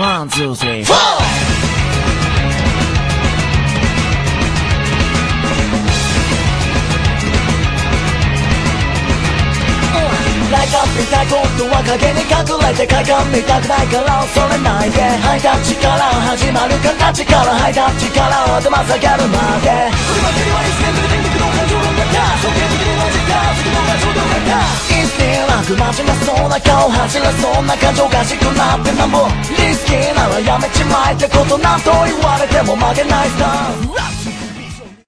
ワン、ツー、スリー、フォー。ライトアップしたことは影に隠れて鏡見たくないから恐れないでハイタッチから始まる形からハイタッチから頭下げるまで振りまけりはいつで電撃の感情の中尊敬的にマジか次の場所の中インスティーなく真面目そうな顔走れそうな感情がしくなってなんぼリスキーならやめちまえってことなんと言われても曲げないさ